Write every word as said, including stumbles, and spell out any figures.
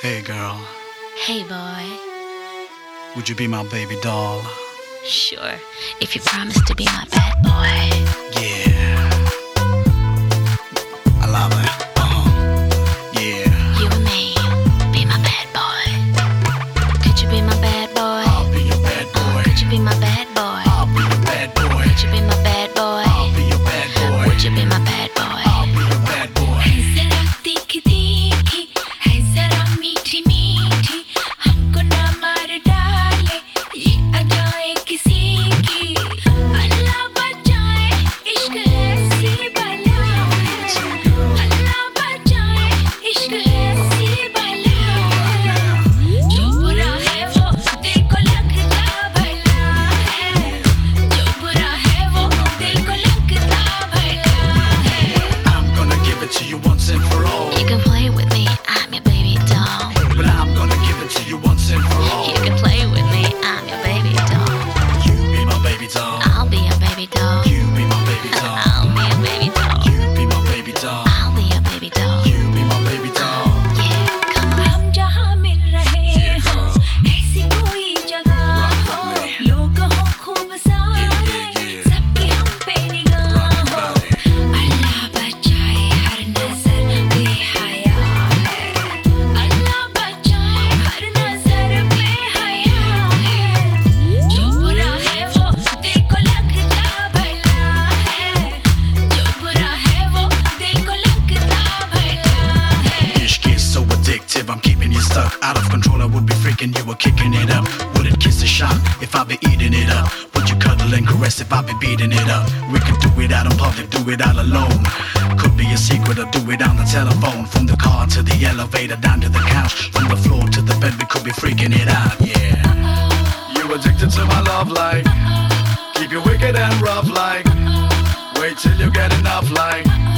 Hey girl, Hey boy, would you be my baby doll? sure, if you promise to be my bad boy. Yeah, I love it. Uh-huh. Yeah, You and me, be my bad boy. Could you be my bad boy? I'll be your bad boy. Could you be my bad boy? I'll be your bad boy. Could you be my bad boy? I'll be your bad boy. Would you be my bad boy? I'll be your bad boy. जरा तीखी तीखी है जरा मीठी मीठी हमको ना मार डाले ये अदाएं किसी की अल्लाह बचाए इश्क ऐसी बला है अल्लाह बचाए इश्क ऐसी बला है जो बुरा है वो दिल को लगता भला है जो बुरा है वो दिल को लगता भला है I'm gonna give it to you once and for all. You can play with me, I'm your baby doll. But I'm gonna give it to you once and for all. You can play with me, I'm your baby doll. You be my baby doll. I'll be your baby doll. You be my baby doll. I'll be your baby doll. You be my baby doll. I'll be your baby doll. You be my baby doll. Yeah, come on. हम जहाँ मिल रहे हो, ऐसी कोई जगह हो, लोग हो खूब सारे, सबकी हम पे निगाह हो। अल्लाह बचाए हर नजर बेहया है, अल्लाह बचाए हर नजर बेहया है। जो बुरा है वो दिल को लगता भला है, जो बुरा है वो दिल को लगता भला है। Ish gets so addictive, I'm keeping you stuck. Out of control, I would be freaking you, were kicking it up. Wouldn't kiss a shot if I be eating it up. Would you cuddle and caress if I be beating it up? We could do it out in public, do it all alone. Could be a secret or do it on the telephone. From the car to the elevator, down to the couch. From the floor to the bed, we could be freaking it out, yeah. You addicted to my love like. Keep you wicked and rough like. Wait till you get enough like.